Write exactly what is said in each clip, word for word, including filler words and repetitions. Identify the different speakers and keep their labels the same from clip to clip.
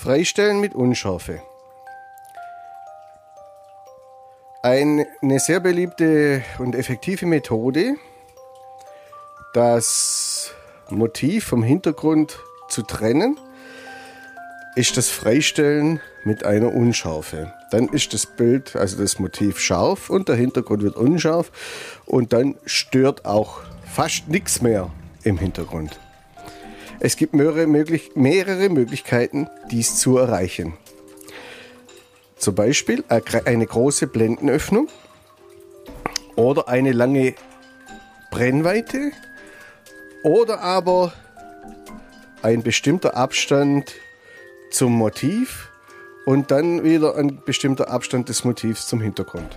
Speaker 1: Freistellen mit Unschärfe. Eine sehr beliebte und effektive Methode, das Motiv vom Hintergrund zu trennen, ist das Freistellen mit einer Unschärfe. Dann ist das Bild, also das Motiv, scharf und der Hintergrund wird unscharf und dann stört auch fast nichts mehr im Hintergrund. Es gibt mehrere, möglich, mehrere Möglichkeiten, dies zu erreichen. Zum Beispiel eine große Blendenöffnung oder eine lange Brennweite oder aber ein bestimmter Abstand zum Motiv und dann wieder ein bestimmter Abstand des Motivs zum Hintergrund.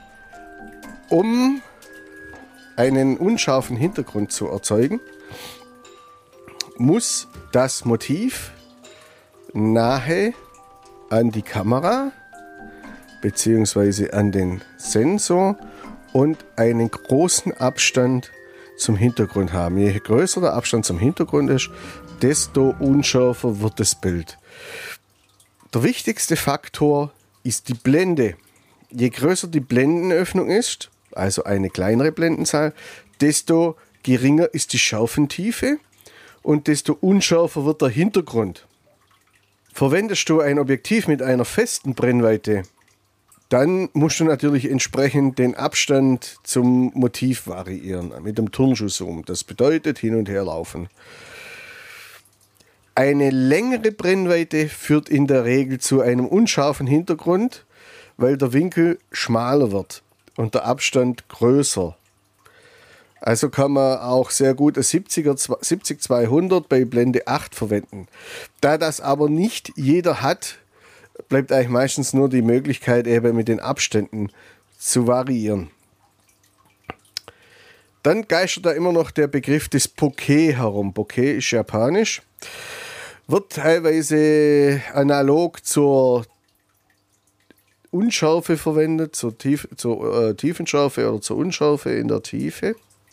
Speaker 1: Um einen unscharfen Hintergrund zu erzeugen, muss das Motiv nahe an die Kamera bzw. an den Sensor und einen großen Abstand zum Hintergrund haben. Je größer der Abstand zum Hintergrund ist, desto unschärfer wird das Bild. Der wichtigste Faktor ist die Blende. Je größer die Blendenöffnung ist, also eine kleinere Blendenzahl, desto geringer ist die Schärfentiefe und desto unschärfer wird der Hintergrund. Verwendest du ein Objektiv mit einer festen Brennweite, dann musst du natürlich entsprechend den Abstand zum Motiv variieren, mit dem Turnschuhzoom. Das bedeutet hin und her laufen. Eine längere Brennweite führt in der Regel zu einem unscharfen Hintergrund, weil der Winkel schmaler wird und der Abstand größer. Also kann man auch sehr gut ein siebziger, siebzig zweihundert bei Blende acht verwenden. Da das aber nicht jeder hat, bleibt eigentlich meistens nur die Möglichkeit, eben mit den Abständen zu variieren. Dann geistert da immer noch der Begriff des Bokeh herum. Bokeh ist japanisch, wird teilweise analog zur Unschärfe verwendet, zur, Tief, zur äh, Tiefenschärfe oder zur Unschärfe in der Tiefe.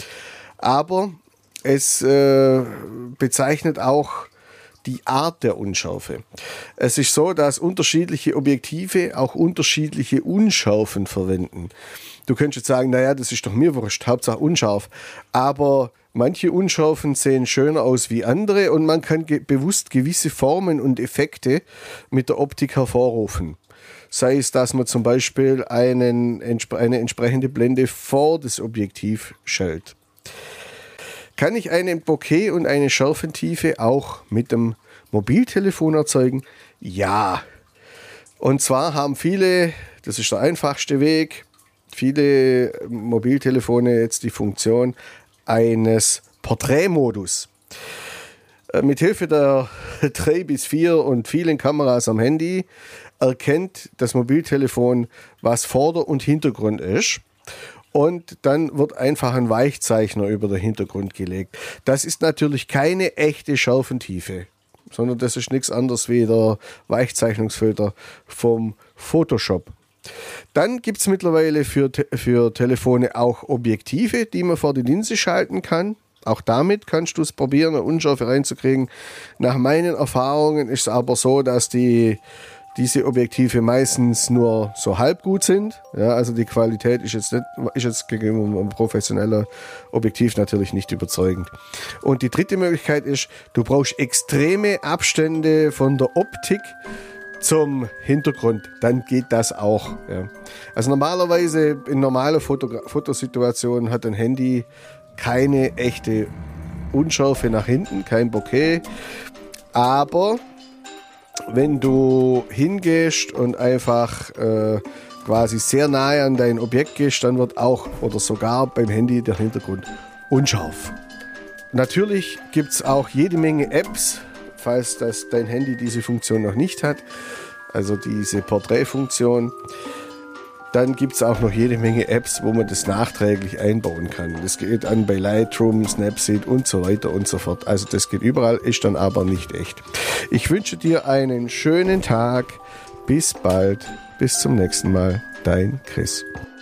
Speaker 1: Aber es äh, bezeichnet auch die Art der Unschärfe. Es ist so, dass unterschiedliche Objektive auch unterschiedliche Unschärfen verwenden. Du könntest jetzt sagen, naja, das ist doch mir wurscht, Hauptsache unscharf. Aber manche Unschärfen sehen schöner aus wie andere und man kann ge- bewusst gewisse Formen und Effekte mit der Optik hervorrufen. Sei es, dass man zum Beispiel einen, eine entsprechende Blende vor das Objektiv stellt. Kann ich einen Bokeh und eine Schärfentiefe auch mit dem Mobiltelefon erzeugen? Ja. Und zwar haben viele, das ist der einfachste Weg, viele Mobiltelefone jetzt die Funktion eines Porträtmodus. Mithilfe der drei bis vier und vielen Kameras am Handy erkennt das Mobiltelefon, was Vorder- und Hintergrund ist. Und dann wird einfach ein Weichzeichner über den Hintergrund gelegt. Das ist natürlich keine echte Schärfentiefe, sondern das ist nichts anderes wie der Weichzeichnungsfilter vom Photoshop. Dann gibt es mittlerweile für, für Telefone auch Objektive, die man vor die Linse schalten kann. Auch damit kannst du es probieren, eine Unschärfe reinzukriegen. Nach meinen Erfahrungen ist es aber so, dass die diese Objektive meistens nur so halb gut sind. Ja, also die Qualität ist jetzt, nicht, ist jetzt gegenüber einem professionellen Objektiv natürlich nicht überzeugend. Und die dritte Möglichkeit ist, du brauchst extreme Abstände von der Optik zum Hintergrund. Dann geht das auch. Ja. Also normalerweise in normaler Foto- Fotosituationen hat ein Handy keine echte Unschärfe nach hinten, kein Bokeh. Aber wenn du hingehst und einfach äh, quasi sehr nahe an dein Objekt gehst, dann wird auch oder sogar beim Handy der Hintergrund unscharf. Natürlich gibt es auch jede Menge Apps, falls das dein Handy diese Funktion noch nicht hat, also diese Porträtfunktion. Dann gibt es auch noch jede Menge Apps, wo man das nachträglich einbauen kann. Das geht an bei Lightroom, Snapseed und so weiter und so fort. Also das geht überall, ist dann aber nicht echt. Ich wünsche dir einen schönen Tag. Bis bald. Bis zum nächsten Mal. Dein Chris.